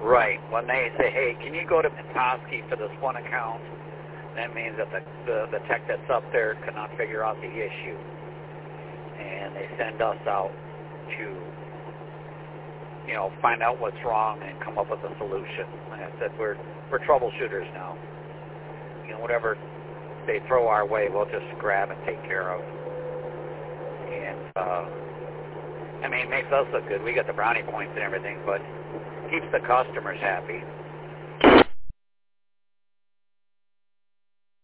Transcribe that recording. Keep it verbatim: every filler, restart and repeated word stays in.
Right. When they say, hey, can you go to Petoskey for this one account, that means that the, the, the tech that's up there cannot figure out the issue. And they send us out to, you know, find out what's wrong and come up with a solution. Like I said, we're, we're troubleshooters now. You know, whatever they throw our way, we'll just grab and take care of. And, uh, I mean, it makes us look good. We get the brownie points and everything, but keeps the customers happy.